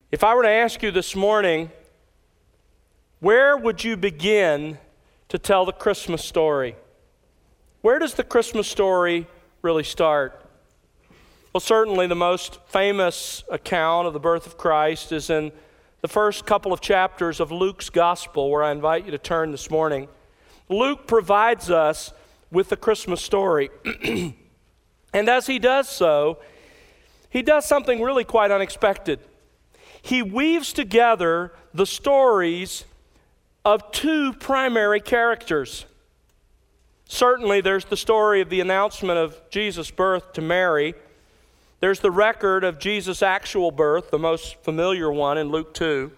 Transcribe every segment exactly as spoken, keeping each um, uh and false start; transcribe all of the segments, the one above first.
If I were to ask you this morning, where would you begin to tell the Christmas story? Where does the Christmas story really start? Well, certainly the most famous account of the birth of Christ is in the first couple of chapters of Luke's Gospel, where I invite you to turn this morning. Luke provides us with the Christmas story. And as he does so, he does something really quite unexpected. He weaves together the stories of two primary characters. Certainly, there's the story of the announcement of Jesus' birth to Mary. There's the record of Jesus' actual birth, the most familiar one in Luke two.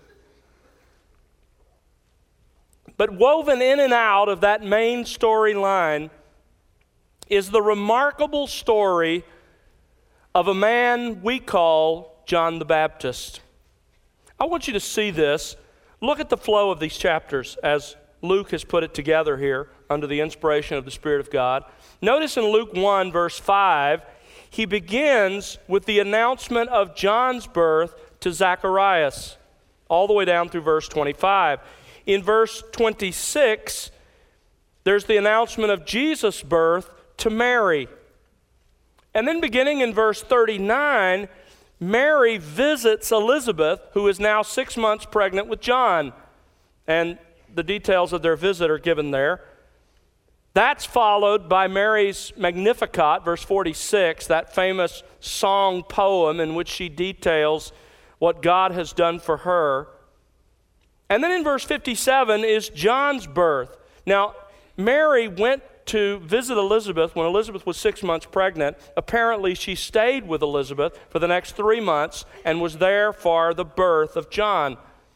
But woven in and out of that main storyline is the remarkable story of a man we call John the Baptist. I want you to see this. Look at the flow of these chapters as Luke has put it together here under the inspiration of the Spirit of God. Notice in Luke one, verse five, he begins with the announcement of John's birth to Zacharias, all the way down through verse twenty-five. In verse twenty-six, there's the announcement of Jesus' birth to Mary. And then beginning in verse thirty-nine, Mary visits Elizabeth, who is now six months pregnant with John. And the details of their visit are given there. That's followed by Mary's Magnificat, verse forty-six, that famous song poem in which she details what God has done for her. And then in verse fifty-seven is John's birth. Now, Mary went to visit Elizabeth when Elizabeth was six months pregnant. Apparently, she stayed with Elizabeth for the next three months and was there for the birth of John.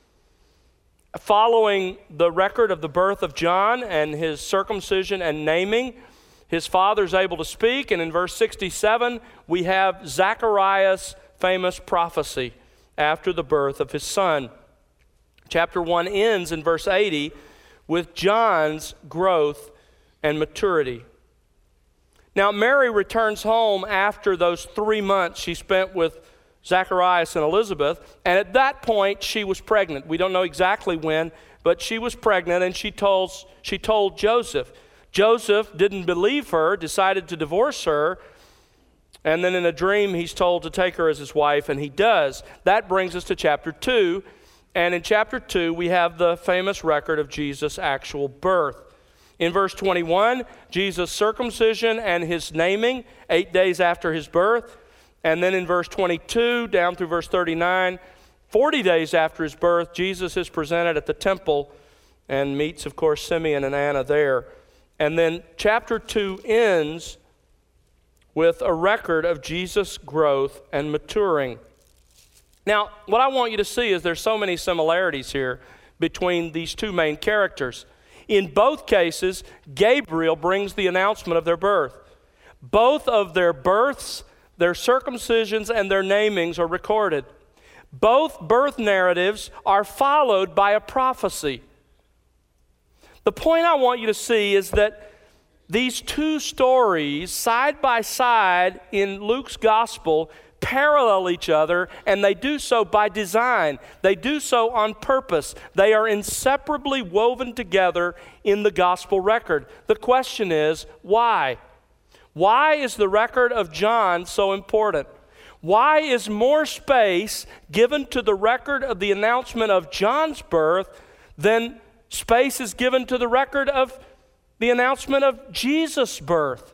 Following the record of the birth of John and his circumcision and naming, his father's able to speak, and in verse sixty-seven, we have Zacharias' famous prophecy after the birth of his son. Chapter one ends in verse eighty with John's growth and maturity. Now, Mary returns home after those three months she spent with Zacharias and Elizabeth, and at that point she was pregnant. We don't know exactly when, but she was pregnant, and she told, she told Joseph. Joseph didn't believe her, decided to divorce her, and then in a dream he's told to take her as his wife, and he does. That brings us to chapter two, and in chapter two we have the famous record of Jesus' actual birth. In verse twenty-one, Jesus' circumcision and his naming, eight days after his birth. And then in verse twenty-two, down through verse thirty-nine, forty days after his birth, Jesus is presented at the temple and meets, of course, Simeon and Anna there. And then chapter two ends with a record of Jesus' growth and maturing. Now, what I want you to see is there's so many similarities here between these two main characters. In both cases, Gabriel brings the announcement of their birth. Both of their births, their circumcisions, and their namings are recorded. Both birth narratives are followed by a prophecy. The point I want you to see is that these two stories, side by side in Luke's gospel, parallel each other, and they do so by design. They do so on purpose. They are inseparably woven together in the gospel record. The question is, why? Why is the record of John so important? Why is more space given to the record of the announcement of John's birth than space is given to the record of the announcement of Jesus' birth?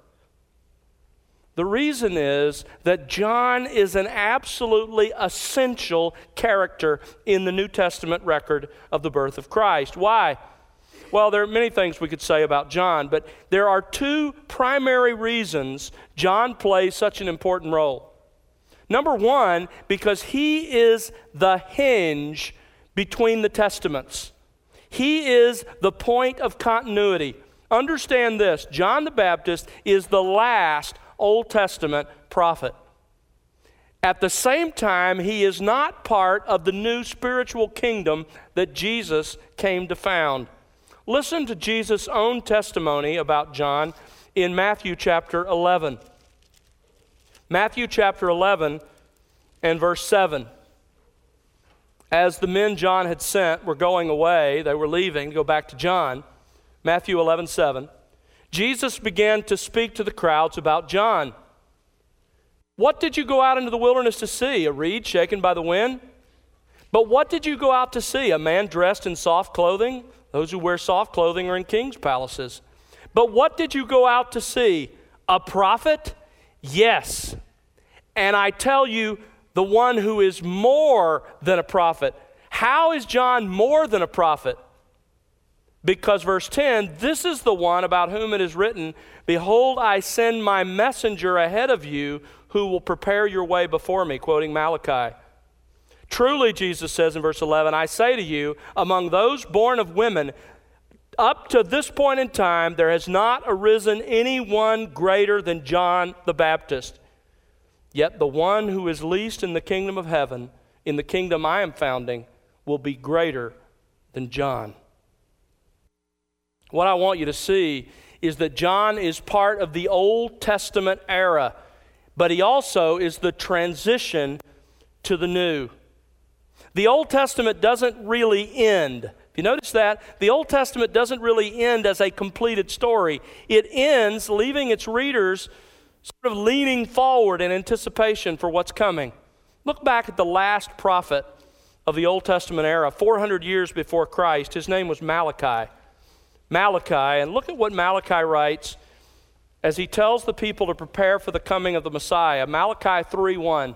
The reason is that John is an absolutely essential character in the New Testament record of the birth of Christ. Why? Well, there are many things we could say about John, but there are two primary reasons John plays such an important role. Number one, because he is the hinge between the testaments. He is the point of continuity. Understand this, John the Baptist is the last Old Testament prophet. At the same time, he is not part of the new spiritual kingdom that Jesus came to found. Listen to Jesus' own testimony about John in Matthew chapter eleven. Matthew chapter eleven and verse seven. as the men John had sent were going away, they were leaving to go back to John, Matthew eleven seven, Jesus began to speak to the crowds about John. What did you go out into the wilderness to see? A reed shaken by the wind? But what did you go out to see? A man dressed in soft clothing? Those who wear soft clothing are in king's palaces. But what did you go out to see? A prophet? Yes. And I tell you, the one who is more than a prophet. How is John more than a prophet? Because verse ten, this is the one about whom it is written, behold, I send my messenger ahead of you who will prepare your way before me, quoting Malachi. Truly, Jesus says in verse eleven, I say to you, among those born of women, up to this point in time, there has not arisen anyone greater than John the Baptist. Yet the one who is least in the kingdom of heaven, in the kingdom I am founding, will be greater than John. What I want you to see is that John is part of the Old Testament era, but he also is the transition to the New. The Old Testament doesn't really end. If you notice that, the Old Testament doesn't really end as a completed story. It ends leaving its readers sort of leaning forward in anticipation for what's coming. Look back at the last prophet of the Old Testament era, four hundred years before Christ. His name was Malachi. Malachi, and look at what Malachi writes as he tells the people to prepare for the coming of the Messiah. Malachi three one.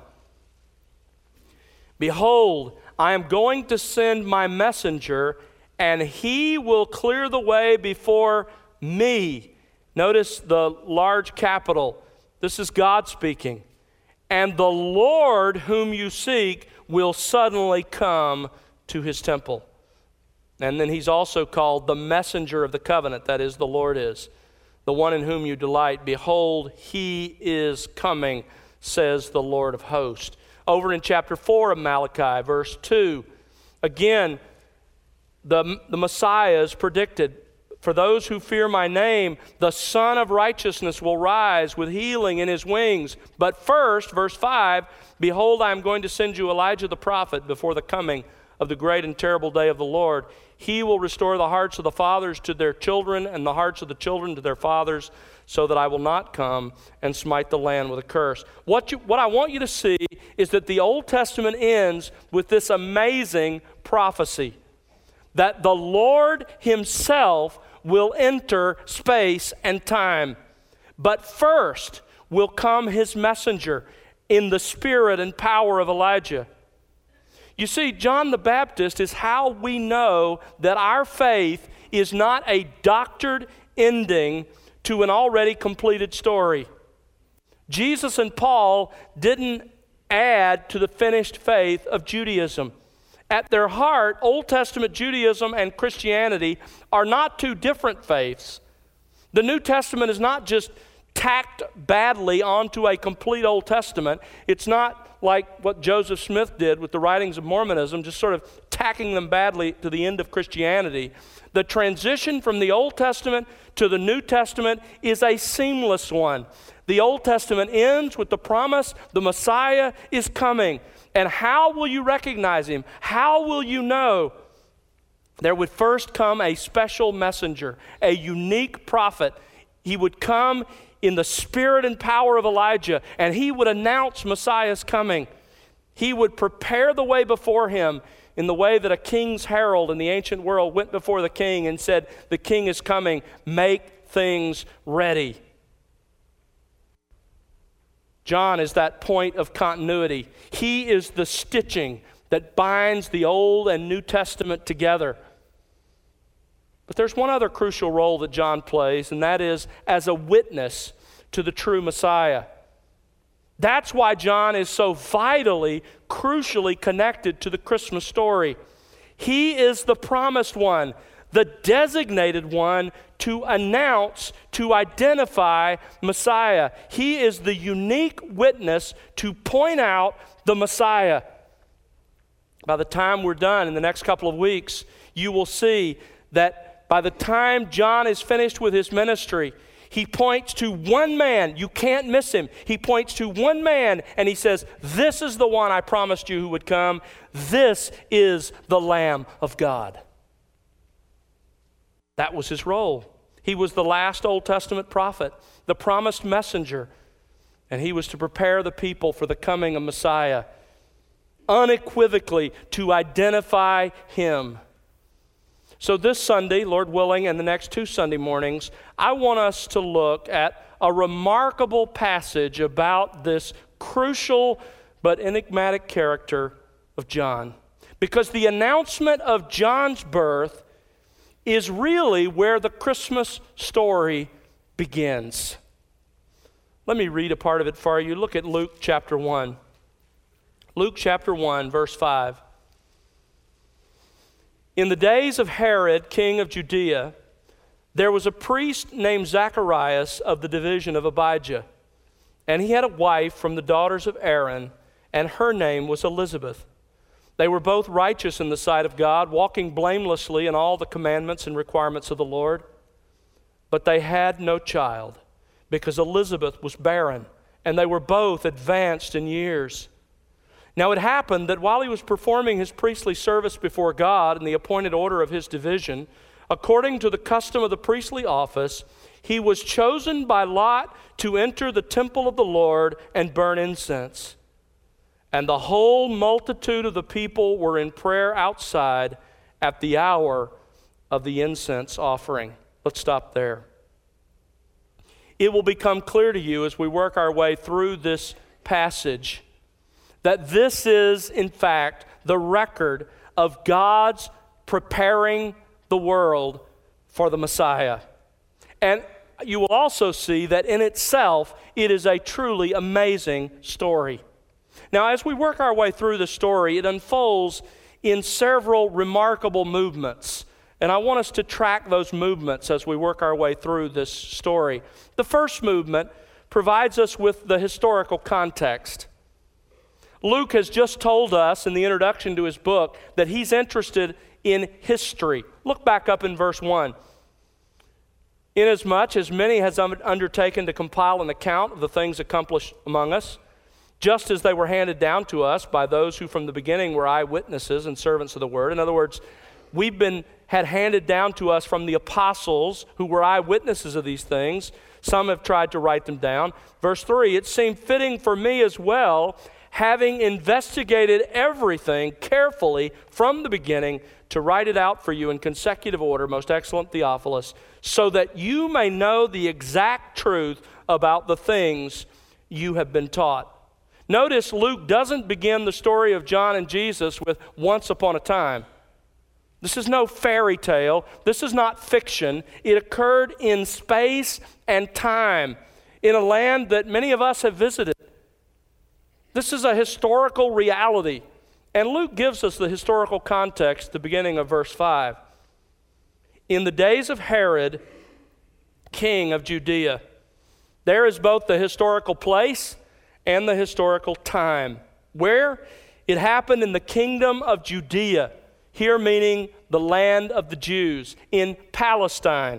Behold, I am going to send my messenger, and he will clear the way before me. Notice the large capital. This is God speaking. And the Lord whom you seek will suddenly come to his temple. And then he's also called the messenger of the covenant, that is, the Lord is. The one in whom you delight. Behold, he is coming, says the Lord of hosts. Over in chapter four of Malachi, verse two, again, the, the Messiah is predicted. For those who fear my name, the Son of Righteousness will rise with healing in his wings. But first, verse five, behold, I am going to send you Elijah the prophet before the coming of the great and terrible day of the Lord. He will restore the hearts of the fathers to their children and the hearts of the children to their fathers, so that I will not come and smite the land with a curse. What, you, what I want you to see is that the Old Testament ends with this amazing prophecy that the Lord himself will enter space and time. But first will come his messenger in the spirit and power of Elijah. You see, John the Baptist is how we know that our faith is not a doctored ending to an already completed story. Jesus and Paul didn't add to the finished faith of Judaism. At their heart, Old Testament Judaism and Christianity are not two different faiths. The New Testament is not just tacked badly onto a complete Old Testament. It's not like what Joseph Smith did with the writings of Mormonism, just sort of tacking them badly to the end of Christianity. The transition from the Old Testament to the New Testament is a seamless one. The Old Testament ends with the promise the Messiah is coming. And how will you recognize him? How will you know? There would first come a special messenger, a unique prophet. He would come in the spirit and power of Elijah, and he would announce Messiah's coming. He would prepare the way before him in the way that a king's herald in the ancient world went before the king and said, the king is coming, make things ready. John is that point of continuity. He is the stitching that binds the Old and New Testament together. But there's one other crucial role that John plays, and that is as a witness to the true Messiah. That's why John is so vitally, crucially connected to the Christmas story. He is the promised one, the designated one to announce, to identify Messiah. He is the unique witness to point out the Messiah. By the time we're done in the next couple of weeks, you will see that by the time John is finished with his ministry, He points to one man. You can't miss him. He points to one man and he says, this is the one I promised you who would come. This is the Lamb of God. That was his role. He was the last Old Testament prophet, the promised messenger, and he was to prepare the people for the coming of Messiah, unequivocally to identify him. So this Sunday, Lord willing, and the next two Sunday mornings, I want us to look at a remarkable passage about this crucial but enigmatic character of John. Because the announcement of John's birth is really where the Christmas story begins. Let me read a part of it for you. Look at Luke chapter one. Luke chapter one, verse five. In the days of Herod, king of Judea, there was a priest named Zacharias of the division of Abijah. And he had a wife from the daughters of Aaron, and her name was Elizabeth. They were both righteous in the sight of God, walking blamelessly in all the commandments and requirements of the Lord. But they had no child, because Elizabeth was barren, and they were both advanced in years. Now it happened that while he was performing his priestly service before God in the appointed order of his division, according to the custom of the priestly office, he was chosen by lot to enter the temple of the Lord and burn incense. And the whole multitude of the people were in prayer outside at the hour of the incense offering. Let's stop there. It will become clear to you as we work our way through this passage that this is, in fact, the record of God's preparing the world for the Messiah. And you will also see that in itself, it is a truly amazing story. Now, as we work our way through the story, it unfolds in several remarkable movements. And I want us to track those movements as we work our way through this story. The first movement provides us with the historical context. Luke has just told us in the introduction to his book that he's interested in history. Look back up in verse one. Inasmuch as many has undertaken to compile an account of the things accomplished among us, just as they were handed down to us by those who from the beginning were eyewitnesses and servants of the word. In other words, we've been had handed down to us from the apostles who were eyewitnesses of these things. Some have tried to write them down. Verse three, it seemed fitting for me as well, having investigated everything carefully from the beginning, to write it out for you in consecutive order, most excellent Theophilus, so that you may know the exact truth about the things you have been taught. Notice Luke doesn't begin the story of John and Jesus with once upon a time. This is no fairy tale. This is not fiction. It occurred in space and time, in a land that many of us have visited. This is a historical reality. And Luke gives us the historical context at the beginning of verse five. In the days of Herod, king of Judea, there is both the historical place and the historical time. Where? It happened in the kingdom of Judea, here meaning the land of the Jews, in Palestine.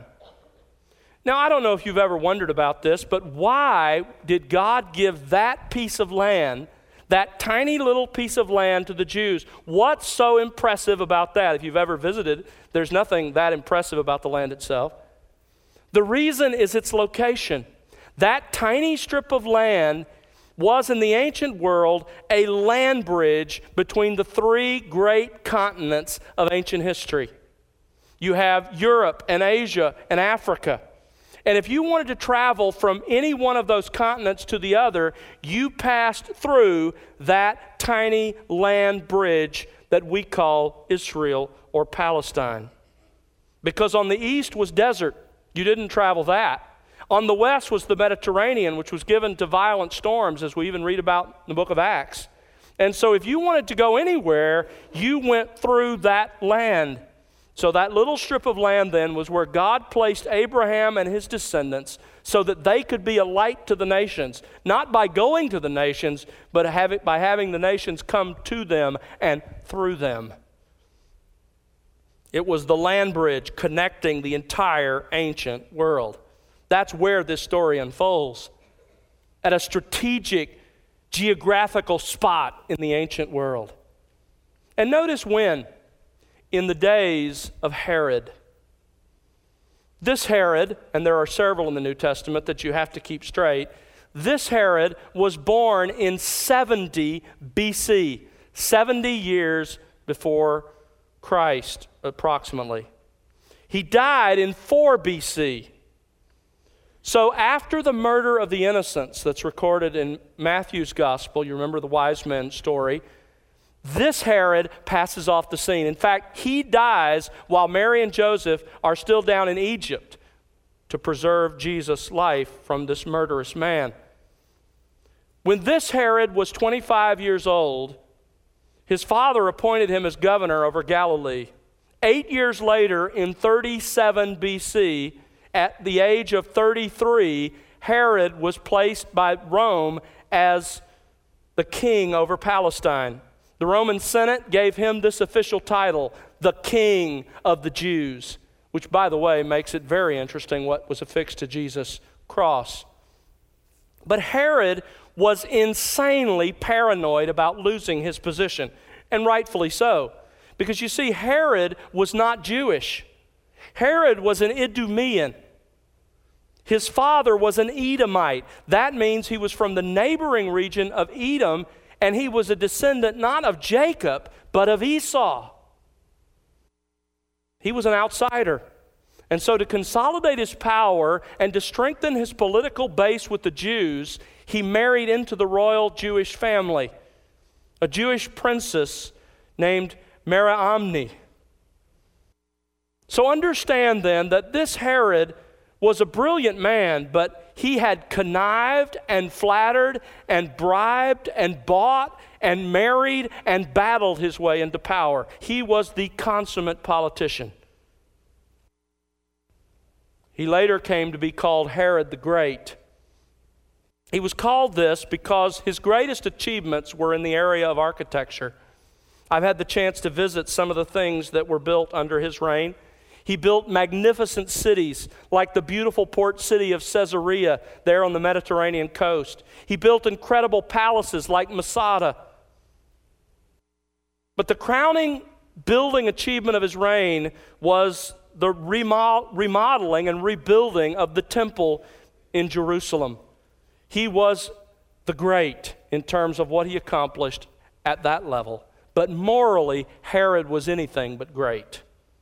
Now, I don't know if you've ever wondered about this, but why did God give that piece of land, that tiny little piece of land, to the Jews? What's so impressive about that? If you've ever visited, there's nothing that impressive about the land itself. The reason is its location. That tiny strip of land was in the ancient world a land bridge between the three great continents of ancient history. You have Europe and Asia and Africa. And if you wanted to travel from any one of those continents to the other, you passed through that tiny land bridge that we call Israel or Palestine. Because on the east was desert. You didn't travel that. On the west was the Mediterranean, which was given to violent storms, as we even read about in the book of Acts. And so if you wanted to go anywhere, you went through that land. So that little strip of land then was where God placed Abraham and his descendants so that they could be a light to the nations, not by going to the nations, but have it by having the nations come to them and through them. It was the land bridge connecting the entire ancient world. That's where this story unfolds, at a strategic geographical spot in the ancient world. And notice when, in the days of Herod. This Herod, and there are several in the New Testament that you have to keep straight, this Herod was born in seventy B C, seventy years before Christ, approximately. He died in four B C. So after the murder of the innocents that's recorded in Matthew's gospel, you remember the wise men story, this Herod passes off the scene. In fact, he dies while Mary and Joseph are still down in Egypt to preserve Jesus' life from this murderous man. When this Herod was twenty-five years old, his father appointed him as governor over Galilee. Eight years later, in thirty-seven B C, at the age of thirty-three, Herod was placed by Rome as the king over Palestine. The Roman Senate gave him this official title, the King of the Jews, which, by the way, makes it very interesting what was affixed to Jesus' cross. But Herod was insanely paranoid about losing his position, and rightfully so, because you see, Herod was not Jewish. Herod was an Idumean. His father was an Edomite. That means he was from the neighboring region of Edom, and he was a descendant not of Jacob, but of Esau. He was an outsider. And so to consolidate his power and to strengthen his political base with the Jews, he married into the royal Jewish family, a Jewish princess named Mariamne. So understand then that this Herod was a brilliant man, but he had connived and flattered and bribed and bought and married and battled his way into power. He was the consummate politician. He later came to be called Herod the Great. He was called this because his greatest achievements were in the area of architecture. I've had the chance to visit some of the things that were built under his reign. He built magnificent cities like the beautiful port city of Caesarea there on the Mediterranean coast. He built incredible palaces like Masada. But the crowning building achievement of his reign was the remodeling and rebuilding of the temple in Jerusalem. He was the great in terms of what he accomplished at that level. But morally, Herod was anything but great.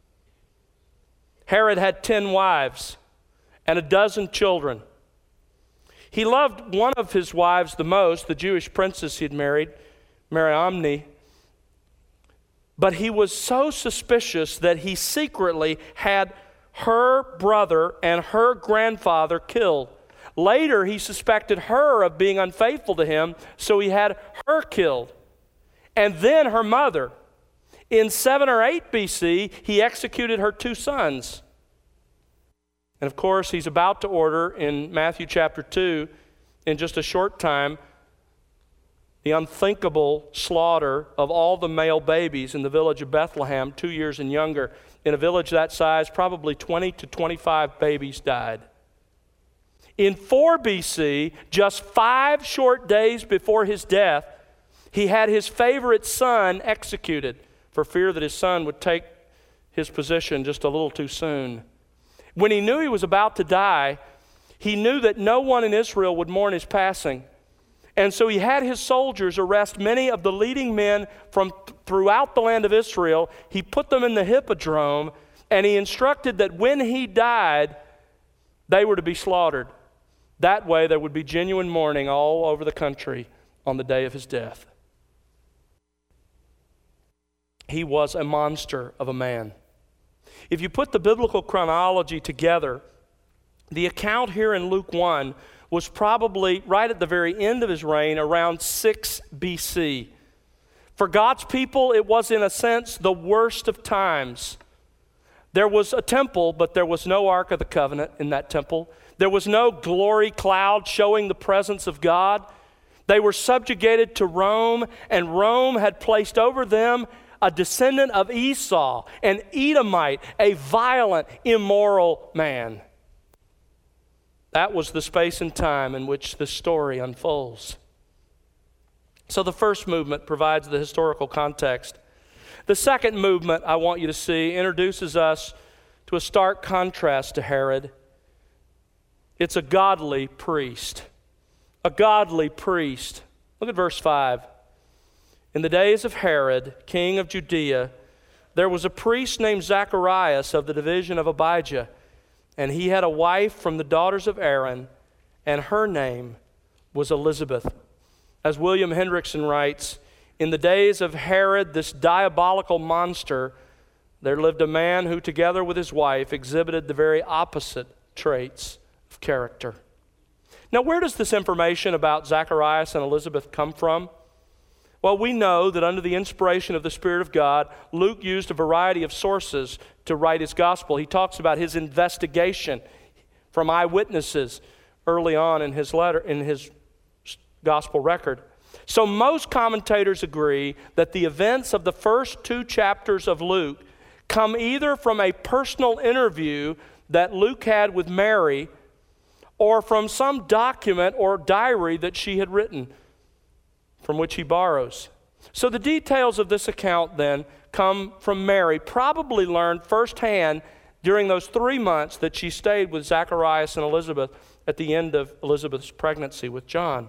Herod had ten wives and a dozen children. He loved one of his wives the most, the Jewish princess he had married, Mariamne. But he was so suspicious that he secretly had her brother and her grandfather killed. Later, he suspected her of being unfaithful to him, so he had her killed. And then her mother. In seven or eight B C, he executed her two sons. And of course, he's about to order in Matthew chapter two, in just a short time, the unthinkable slaughter of all the male babies in the village of Bethlehem, two years and younger. In a village that size, probably twenty to twenty-five babies died. In four B C, just five short days before his death, he had his favorite son executed for fear that his son would take his position just a little too soon. When he knew he was about to die, he knew that no one in Israel would mourn his passing. And so he had his soldiers arrest many of the leading men from th- throughout the land of Israel. He put them in the hippodrome, and he instructed that when he died, they were to be slaughtered. That way there would be genuine mourning all over the country on the day of his death. He was a monster of a man. If you put the biblical chronology together, the account here in Luke one was probably right at the very end of his reign, around six B C. For God's people, it was in a sense the worst of times. There was a temple, but there was no Ark of the Covenant in that temple. There was no glory cloud showing the presence of God. They were subjugated to Rome, and Rome had placed over them a descendant of Esau, an Edomite, a violent, immoral man. That was the space and time in which the story unfolds. So the first movement provides the historical context. The second movement I want you to see introduces us to a stark contrast to Herod. It's a godly priest. A godly priest. Look at verse five. In the days of Herod, king of Judea, there was a priest named Zacharias of the division of Abijah, and he had a wife from the daughters of Aaron, and her name was Elizabeth. As William Hendrickson writes, in the days of Herod, this diabolical monster, there lived a man who, together with his wife, exhibited the very opposite traits of character. Now, where does this information about Zacharias and Elizabeth come from? Well, we know that under the inspiration of the Spirit of God, Luke used a variety of sources to write his gospel. He talks about his investigation from eyewitnesses early on in his letter, in his gospel record. So most commentators agree that the events of the first two chapters of Luke come either from a personal interview that Luke had with Mary or from some document or diary that she had written, from which he borrows. So the details of this account then come from Mary, probably learned firsthand during those three months that she stayed with Zacharias and Elizabeth at the end of Elizabeth's pregnancy with John.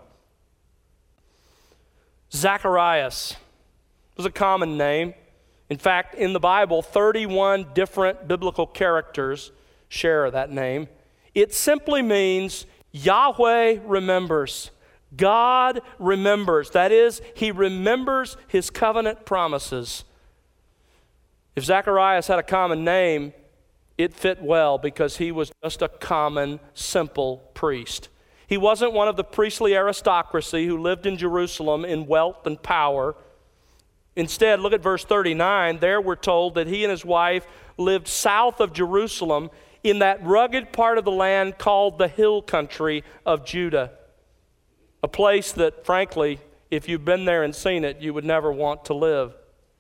Zacharias was a common name. In fact, in the Bible, thirty-one different biblical characters share that name. It simply means Yahweh remembers. God remembers. That is, he remembers his covenant promises. If Zacharias had a common name, it fit well because he was just a common, simple priest. He wasn't one of the priestly aristocracy who lived in Jerusalem in wealth and power. Instead, look at verse thirty-nine. There we're told that he and his wife lived south of Jerusalem in that rugged part of the land called the hill country of Judah. A place that, frankly, if you've been there and seen it, you would never want to live.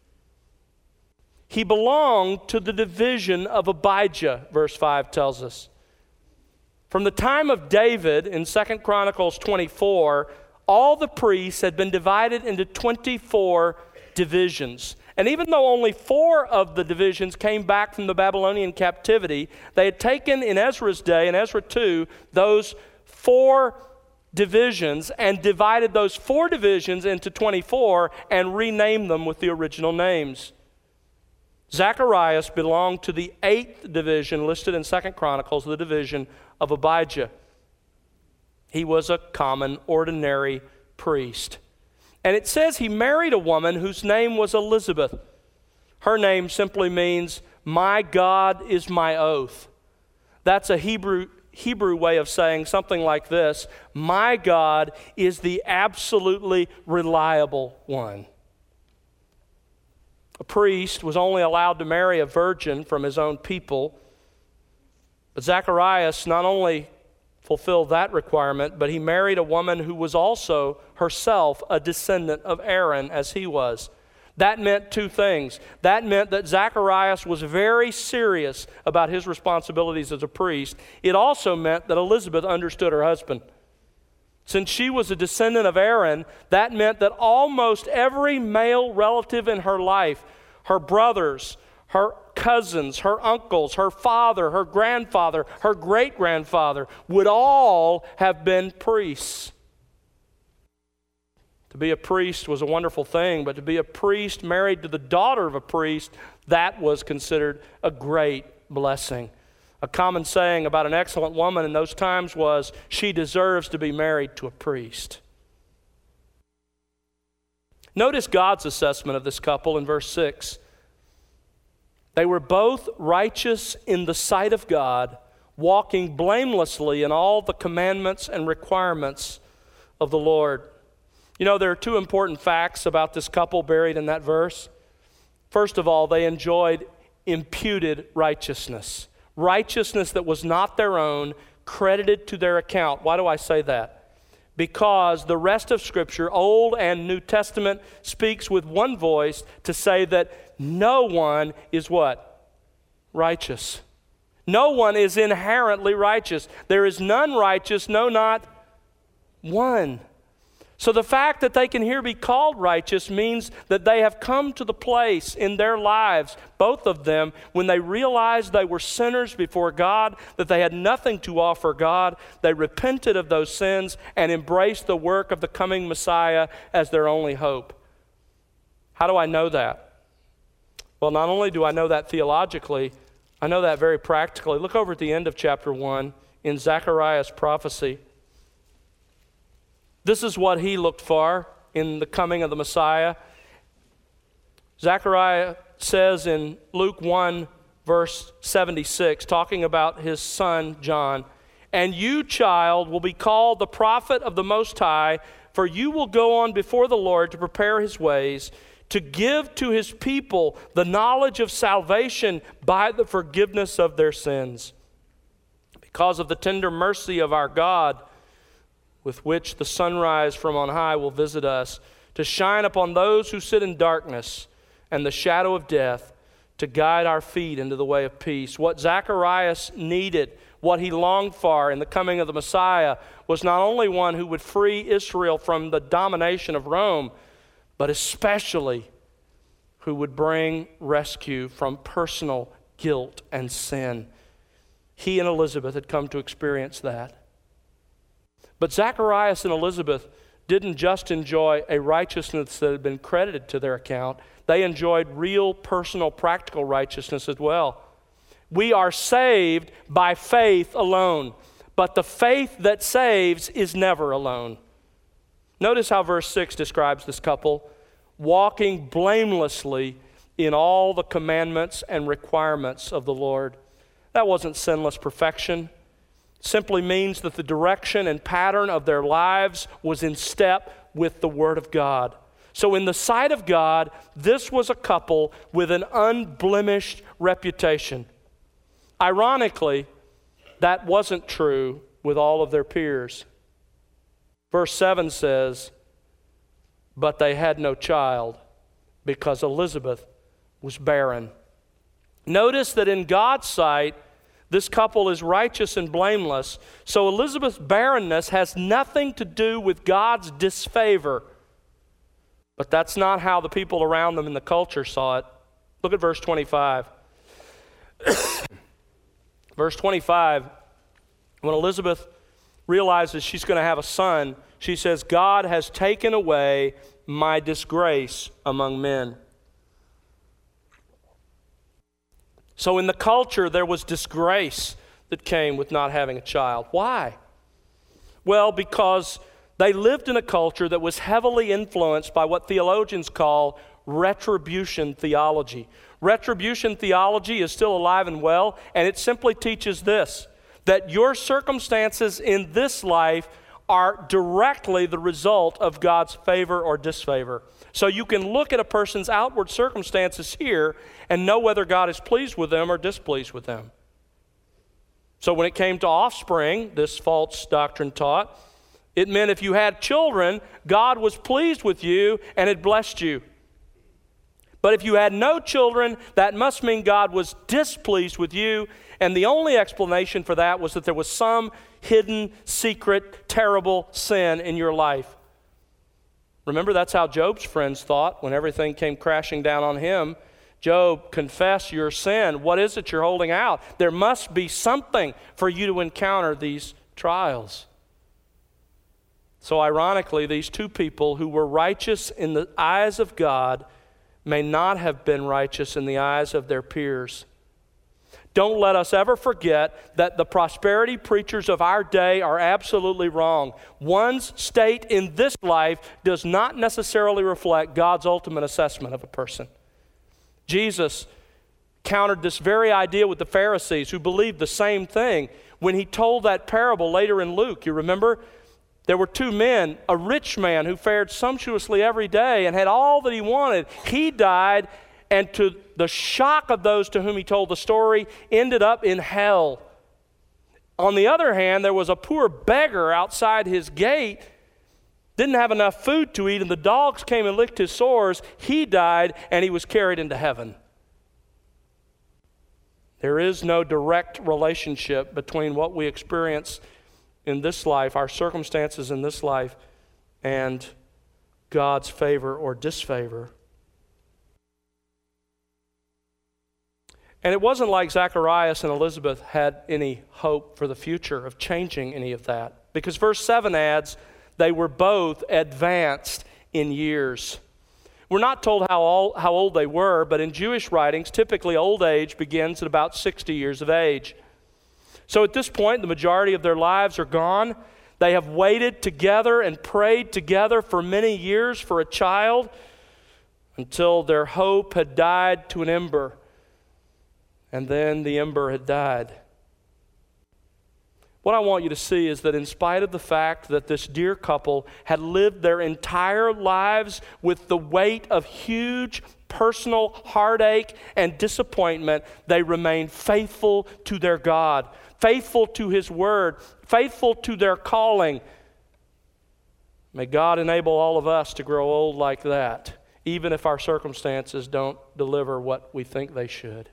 He belonged to the division of Abijah, verse five tells us. From the time of David in Second Chronicles twenty-four, all the priests had been divided into twenty-four divisions. And even though only four of the divisions came back from the Babylonian captivity, they had taken in Ezra's day, in Ezra two, those four divisions and divided those four divisions into twenty-four and renamed them with the original names. Zacharias belonged to the eighth division listed in Second Chronicles, the division of Abijah. He was a common, ordinary priest. And it says he married a woman whose name was Elizabeth. Her name simply means, my God is my oath. That's a Hebrew Hebrew way of saying something like this: my God is the absolutely reliable one. A priest was only allowed to marry a virgin from his own people. But Zacharias not only fulfilled that requirement, but he married a woman who was also herself a descendant of Aaron as he was. That meant two things. That meant that Zacharias was very serious about his responsibilities as a priest. It also meant that Elizabeth understood her husband. Since she was a descendant of Aaron, that meant that almost every male relative in her life, her brothers, her cousins, her uncles, her father, her grandfather, her great-grandfather, would all have been priests. To be a priest was a wonderful thing, but to be a priest married to the daughter of a priest, that was considered a great blessing. A common saying about an excellent woman in those times was, she deserves to be married to a priest. Notice God's assessment of this couple in verse six. They were both righteous in the sight of God, walking blamelessly in all the commandments and requirements of the Lord. You know, there are two important facts about this couple buried in that verse. First of all, they enjoyed imputed righteousness. Righteousness that was not their own, credited to their account. Why do I say that? Because the rest of Scripture, Old and New Testament, speaks with one voice to say that no one is what? Righteous. No one is inherently righteous. There is none righteous, no, not one. So the fact that they can here be called righteous means that they have come to the place in their lives, both of them, when they realized they were sinners before God, that they had nothing to offer God. They repented of those sins and embraced the work of the coming Messiah as their only hope. How do I know that? Well, not only do I know that theologically, I know that very practically. Look over at the end of chapter one in Zechariah's prophecy. This is what he looked for in the coming of the Messiah. Zechariah says in Luke one, verse seventy-six, talking about his son John, "And you, child, will be called the prophet of the Most High, for you will go on before the Lord to prepare his ways, to give to his people the knowledge of salvation by the forgiveness of their sins. Because of the tender mercy of our God, with which the sunrise from on high will visit us, to shine upon those who sit in darkness and the shadow of death, to guide our feet into the way of peace." What Zacharias needed, what he longed for in the coming of the Messiah, was not only one who would free Israel from the domination of Rome, but especially who would bring rescue from personal guilt and sin. He and Elizabeth had come to experience that. But Zacharias and Elizabeth didn't just enjoy a righteousness that had been credited to their account. They enjoyed real, personal, practical righteousness as well. We are saved by faith alone, but the faith that saves is never alone. Notice how verse six describes this couple: walking blamelessly in all the commandments and requirements of the Lord. That wasn't sinless perfection. Simply means that the direction and pattern of their lives was in step with the Word of God. So in the sight of God, this was a couple with an unblemished reputation. Ironically, that wasn't true with all of their peers. Verse seven says, "But they had no child because Elizabeth was barren." Notice that in God's sight, this couple is righteous and blameless. So Elizabeth's barrenness has nothing to do with God's disfavor. But that's not how the people around them in the culture saw it. Look at verse twenty-five. Verse twenty-five, when Elizabeth realizes she's going to have a son, she says, "God has taken away my disgrace among men." So in the culture, there was disgrace that came with not having a child. Why? Well, because they lived in a culture that was heavily influenced by what theologians call retribution theology. Retribution theology is still alive and well, and it simply teaches this: that your circumstances in this life are directly the result of God's favor or disfavor. So you can look at a person's outward circumstances here and know whether God is pleased with them or displeased with them. So when it came to offspring, this false doctrine taught, it meant if you had children, God was pleased with you and had blessed you. But if you had no children, that must mean God was displeased with you, and the only explanation for that was that there was some hidden, secret, terrible sin in your life. Remember, that's how Job's friends thought when everything came crashing down on him. Job, confess your sin. What is it you're holding out? There must be something for you to encounter these trials. So ironically, these two people who were righteous in the eyes of God may not have been righteous in the eyes of their peers. Don't let us ever forget that the prosperity preachers of our day are absolutely wrong. One's state in this life does not necessarily reflect God's ultimate assessment of a person. Jesus countered this very idea with the Pharisees, who believed the same thing, when he told that parable later in Luke. You remember? There were two men, a rich man who fared sumptuously every day and had all that he wanted. He died, and to the shock of those to whom he told the story, ended up in hell. On the other hand, there was a poor beggar outside his gate, didn't have enough food to eat, and the dogs came and licked his sores. He died, and he was carried into heaven. There is no direct relationship between what we experience in this life, our circumstances in this life, and God's favor or disfavor. And it wasn't like Zacharias and Elizabeth had any hope for the future of changing any of that. Because verse seven adds, they were both advanced in years. We're not told how old, how old they were, but in Jewish writings, typically old age begins at about sixty years of age. So at this point, the majority of their lives are gone. They have waited together and prayed together for many years for a child until their hope had died to an ember. And then the ember had died. What I want you to see is that in spite of the fact that this dear couple had lived their entire lives with the weight of huge personal heartache and disappointment, they remained faithful to their God, faithful to His Word, faithful to their calling. May God enable all of us to grow old like that, even if our circumstances don't deliver what we think they should.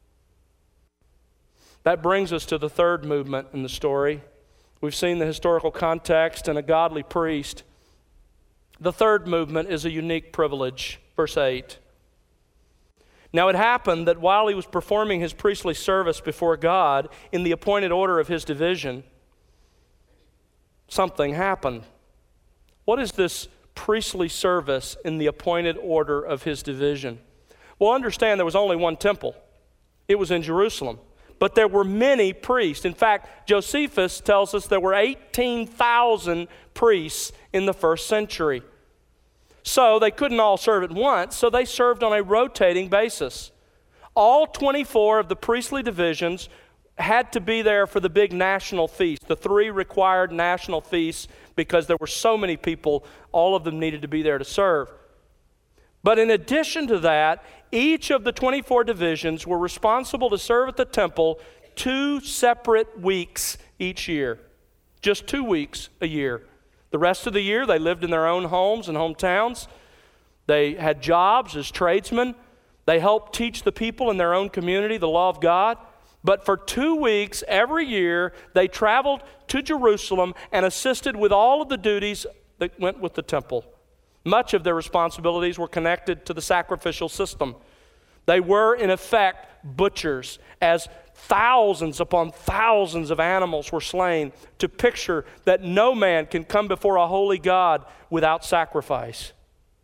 That brings us to the third movement in the story. We've seen the historical context and a godly priest. The third movement is a unique privilege. Verse eight. Now it happened that while he was performing his priestly service before God in the appointed order of his division, something happened. What is this priestly service in the appointed order of his division? Well, understand there was only one temple. It was in Jerusalem. But there were many priests. In fact, Josephus tells us there were eighteen thousand priests in the first century. So they couldn't all serve at once, so they served on a rotating basis. All twenty-four of the priestly divisions had to be there for the big national feast, the three required national feasts, because there were so many people, all of them needed to be there to serve. But in addition to that, each of the twenty-four divisions were responsible to serve at the temple two separate weeks each year. Just two weeks a year. The rest of the year, they lived in their own homes and hometowns. They had jobs as tradesmen. They helped teach the people in their own community the law of God. But for two weeks every year, they traveled to Jerusalem and assisted with all of the duties that went with the temple. Much of their responsibilities were connected to the sacrificial system. They were, in effect, butchers, as thousands upon thousands of animals were slain to picture that no man can come before a holy God without sacrifice.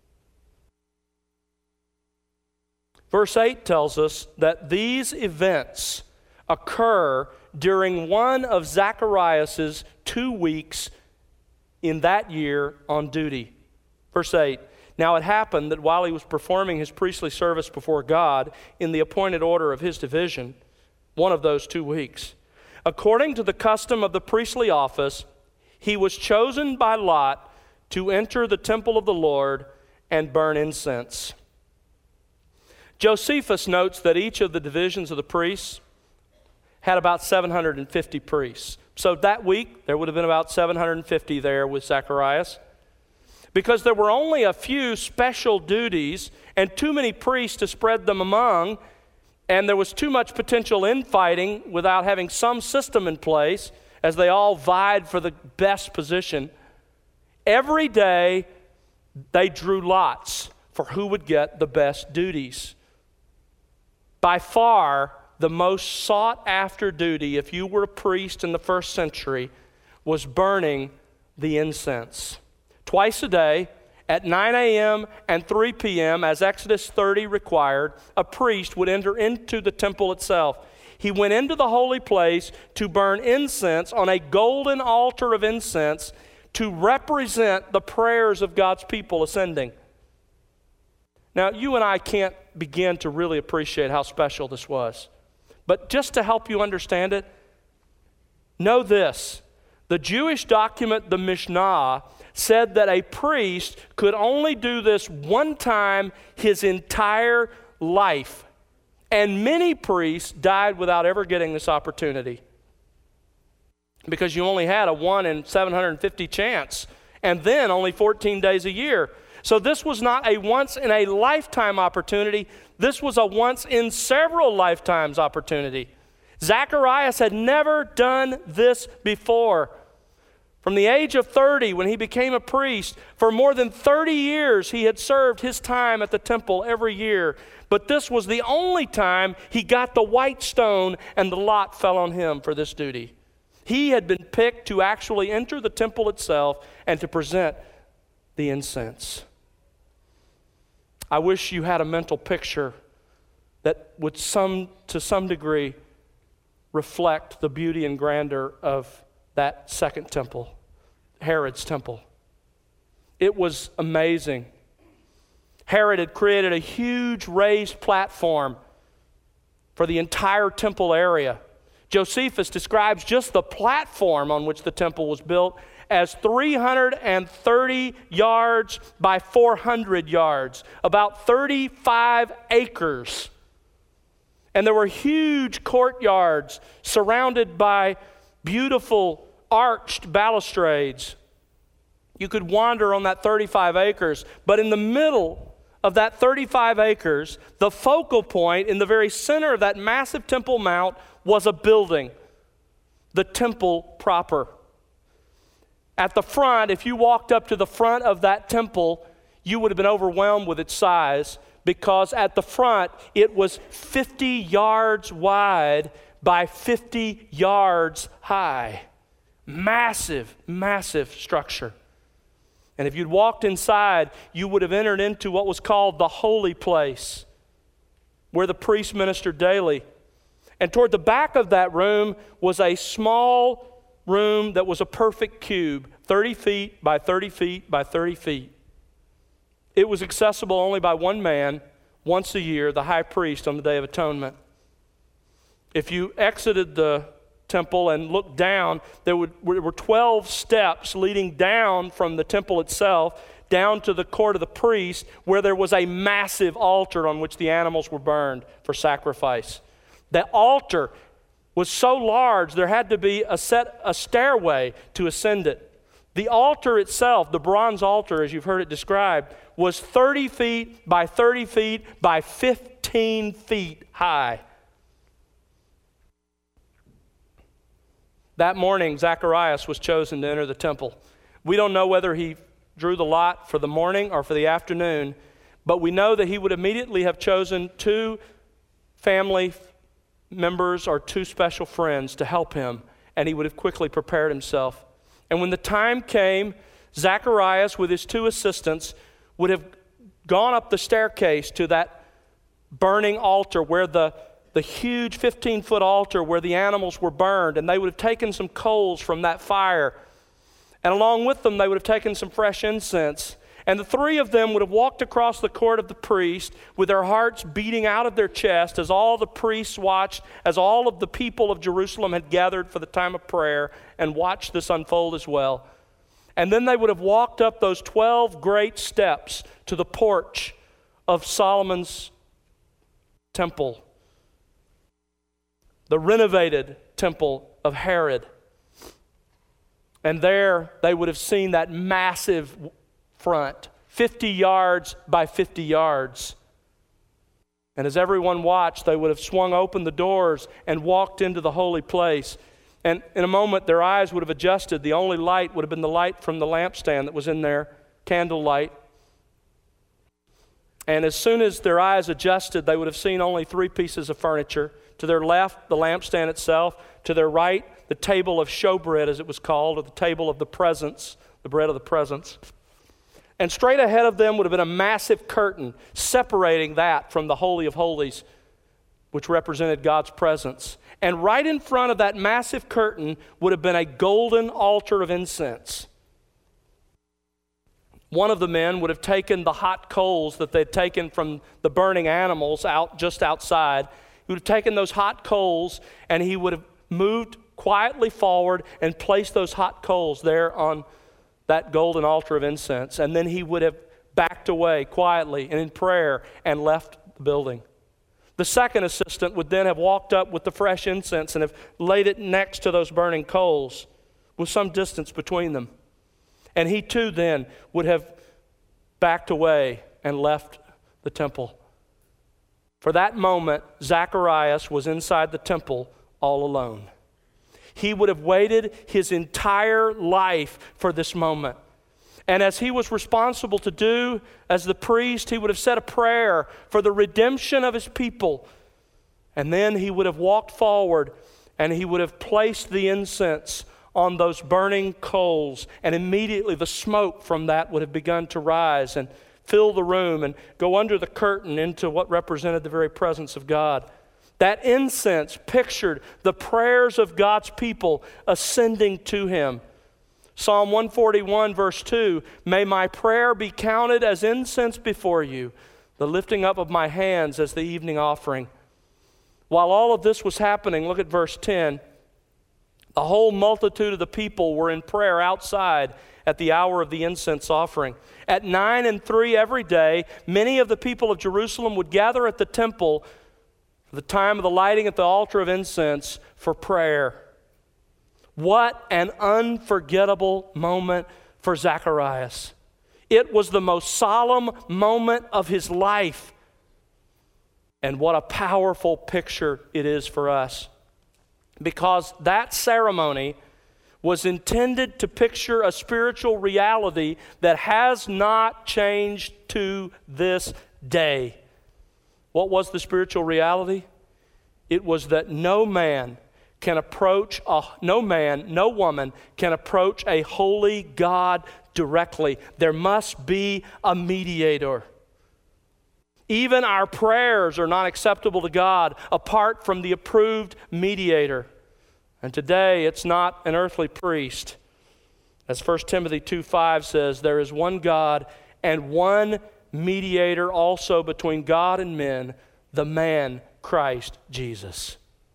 Verse eight tells us that these events occur during one of Zacharias' two weeks in that year on duty. Verse eight, now it happened that while he was performing his priestly service before God in the appointed order of his division, one of those two weeks, according to the custom of the priestly office, he was chosen by lot to enter the temple of the Lord and burn incense. Josephus notes that each of the divisions of the priests had about seven hundred fifty priests. So that week, there would have been about seven hundred fifty there with Zacharias. Because there were only a few special duties and too many priests to spread them among, and there was too much potential infighting without having some system in place as they all vied for the best position. Every day, they drew lots for who would get the best duties. By far, the most sought-after duty, if you were a priest in the first century, was burning the incense. Twice a day, at nine a.m. and three p.m., as Exodus thirty required, a priest would enter into the temple itself. He went into the holy place to burn incense on a golden altar of incense to represent the prayers of God's people ascending. Now, you and I can't begin to really appreciate how special this was. But just to help you understand it, know this. The Jewish document, the Mishnah, said that a priest could only do this one time his entire life. And many priests died without ever getting this opportunity. Because you only had a one in seven hundred fifty chance. And then only fourteen days a year. So this was not a once in a lifetime opportunity. This was a once in several lifetimes opportunity. Zacharias had never done this before. From the age of thirty, when he became a priest, for more than thirty years he had served his time at the temple every year. But this was the only time he got the white stone and the lot fell on him for this duty. He had been picked to actually enter the temple itself and to present the incense. I wish you had a mental picture that would some, to some degree reflect the beauty and grandeur of that second temple, Herod's temple. It was amazing. Herod had created a huge raised platform for the entire temple area. Josephus describes just the platform on which the temple was built as three hundred thirty yards by four hundred yards, about thirty-five acres. And there were huge courtyards surrounded by beautiful arched balustrades. You could wander on that thirty-five acres, but in the middle of that thirty-five acres, the focal point in the very center of that massive Temple Mount was a building, the temple proper. At the front, if you walked up to the front of that temple, you would have been overwhelmed with its size, because at the front it was fifty yards wide by fifty yards high. Massive, massive structure. And if you'd walked inside, you would have entered into what was called the holy place, where the priest ministered daily. And toward the back of that room was a small room that was a perfect cube, thirty feet by thirty feet by thirty feet. It was accessible only by one man once a year, the high priest on the Day of Atonement. If you exited the temple and looked down, there, would, there were twelve steps leading down from the temple itself down to the court of the priest, where there was a massive altar on which the animals were burned for sacrifice. The altar was so large there had to be a set a stairway to ascend it. The altar itself, the bronze altar as you've heard it described, was thirty feet by thirty feet by fifteen feet high. That morning, Zacharias was chosen to enter the temple. We don't know whether he drew the lot for the morning or for the afternoon, but we know that he would immediately have chosen two family members or two special friends to help him, and he would have quickly prepared himself. And when the time came, Zacharias with his two assistants would have gone up the staircase to that burning altar where the, the huge fifteen-foot altar where the animals were burned, and they would have taken some coals from that fire. And along with them, they would have taken some fresh incense. And the three of them would have walked across the court of the priest with their hearts beating out of their chest as all the priests watched, as all of the people of Jerusalem had gathered for the time of prayer and watched this unfold as well. And then they would have walked up those twelve great steps to the porch of Solomon's temple, the renovated temple of Herod. And there they would have seen that massive front, fifty yards by fifty yards. And as everyone watched, they would have swung open the doors and walked into the holy place. And in a moment, their eyes would have adjusted. The only light would have been the light from the lampstand that was in there, candle light. And as soon as their eyes adjusted, they would have seen only three pieces of furniture. To their left, the lampstand itself. To their right, the table of showbread, as it was called, or the table of the presence, the bread of the presence. And straight ahead of them would have been a massive curtain separating that from the Holy of Holies, which represented God's presence. And right in front of that massive curtain would have been a golden altar of incense. One of the men would have taken the hot coals that they'd taken from the burning animals out just outside. He would have taken those hot coals and he would have moved quietly forward and placed those hot coals there on that golden altar of incense. And then he would have backed away quietly and in prayer and left the building. The second assistant would then have walked up with the fresh incense and have laid it next to those burning coals with some distance between them. And he too then would have backed away and left the temple. For that moment, Zacharias was inside the temple all alone. He would have waited his entire life for this moment. And as he was responsible to do as the priest, he would have said a prayer for the redemption of his people. And then he would have walked forward and he would have placed the incense on those burning coals. And immediately the smoke from that would have begun to rise and fill the room and go under the curtain into what represented the very presence of God. That incense pictured the prayers of God's people ascending to him. Psalm one forty-one verse two, may my prayer be counted as incense before you, the lifting up of my hands as the evening offering. While all of this was happening, look at verse ten. The whole multitude of the people were in prayer outside at the hour of the incense offering. At nine and three every day, many of the people of Jerusalem would gather at the temple for the time of the lighting at the altar of incense for prayer. What an unforgettable moment for Zacharias. It was the most solemn moment of his life. And what a powerful picture it is for us. Because that ceremony was intended to picture a spiritual reality that has not changed to this day. What was the spiritual reality? It was that no man can approach, a, no man, no woman can approach a holy God directly. There must be a mediator. Even our prayers are not acceptable to God apart from the approved mediator. And today it's not an earthly priest. As First Timothy two five says, there is one God and one mediator also between God and men, the man Christ Jesus.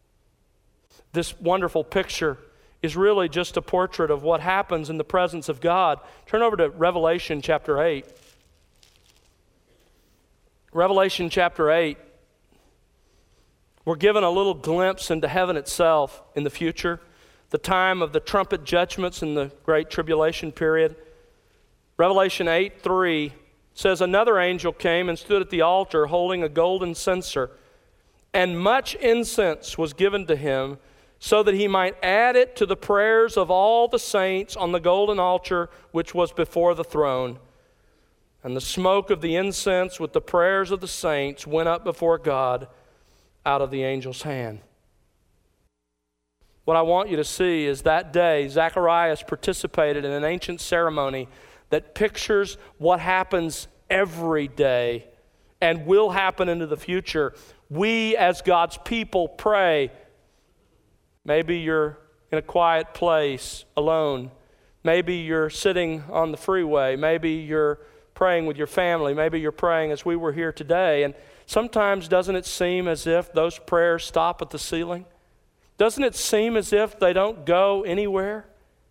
This wonderful picture is really just a portrait of what happens in the presence of God. Turn over to Revelation chapter eight. Revelation chapter eight. We're given a little glimpse into heaven itself in the future, the time of the trumpet judgments in the great tribulation period. Revelation eight three says, another angel came and stood at the altar holding a golden censer, and much incense was given to him, so that he might add it to the prayers of all the saints on the golden altar which was before the throne. And the smoke of the incense with the prayers of the saints went up before God out of the angel's hand. What I want you to see is that day Zacharias participated in an ancient ceremony that pictures what happens every day and will happen into the future. We as God's people pray. Maybe you're in a quiet place alone. Maybe you're sitting on the freeway. Maybe you're praying with your family. Maybe you're praying as we were here today. And sometimes doesn't it seem as if those prayers stop at the ceiling? Doesn't it seem as if they don't go anywhere?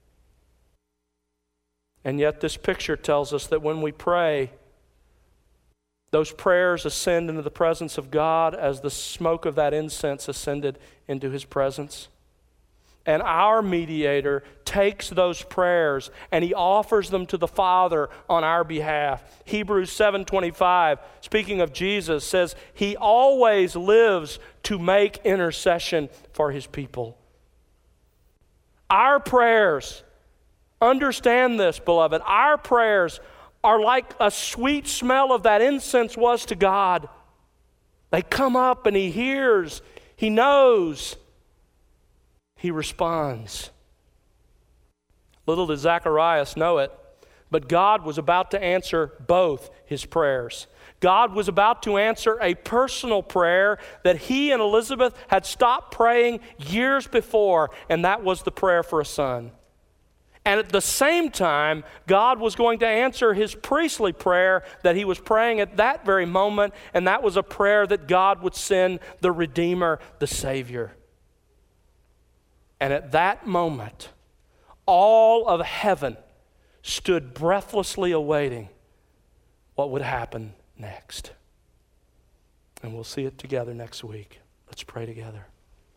And yet this picture tells us that when we pray, those prayers ascend into the presence of God as the smoke of that incense ascended into his presence. And our mediator takes those prayers and he offers them to the Father on our behalf. Hebrews seven twenty-five, speaking of Jesus, says he always lives to make intercession for his people. Our prayers, understand this, beloved, our prayers are like a sweet smell of that incense was to God. They come up and he hears, he knows, he responds. Little did Zacharias know it, but God was about to answer both his prayers. God was about to answer a personal prayer that he and Elizabeth had stopped praying years before, and that was the prayer for a son. And at the same time, God was going to answer his priestly prayer that he was praying at that very moment, and that was a prayer that God would send the Redeemer, the Savior. And at that moment, all of heaven stood breathlessly awaiting what would happen next. And we'll see it together next week. Let's pray together.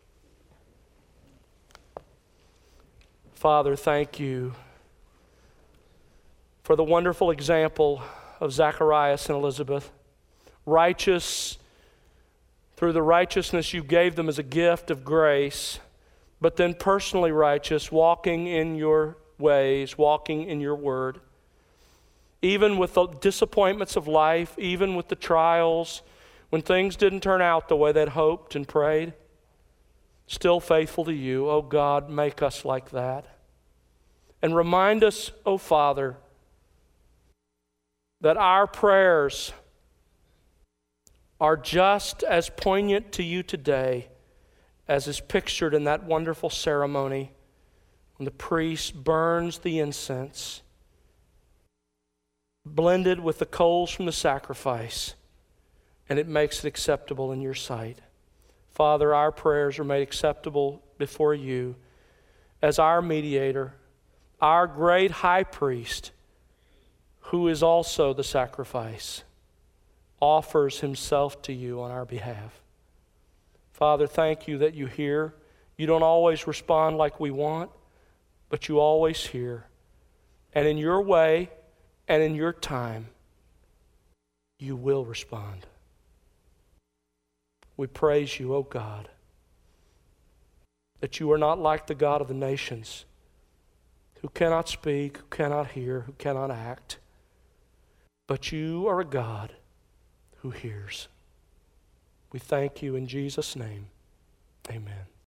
Father, thank you for the wonderful example of Zacharias and Elizabeth. Righteous, through the righteousness you gave them as a gift of grace, but then personally righteous, walking in your ways, walking in your word. Even with the disappointments of life, even with the trials, when things didn't turn out the way they'd hoped and prayed, still faithful to you. Oh God, make us like that. And remind us, oh Father, that our prayers are just as poignant to you today as is pictured in that wonderful ceremony when the priest burns the incense, blended with the coals from the sacrifice, and it makes it acceptable in your sight. Father, our prayers are made acceptable before you as our mediator, our great high priest, who is also the sacrifice, offers himself to you on our behalf. Father, thank you that you hear. You don't always respond like we want, but you always hear. And in your way and in your time, you will respond. We praise you, O God, that you are not like the God of the nations, who cannot speak, who cannot hear, who cannot act, but you are a God who hears. We thank you in Jesus' name. Amen.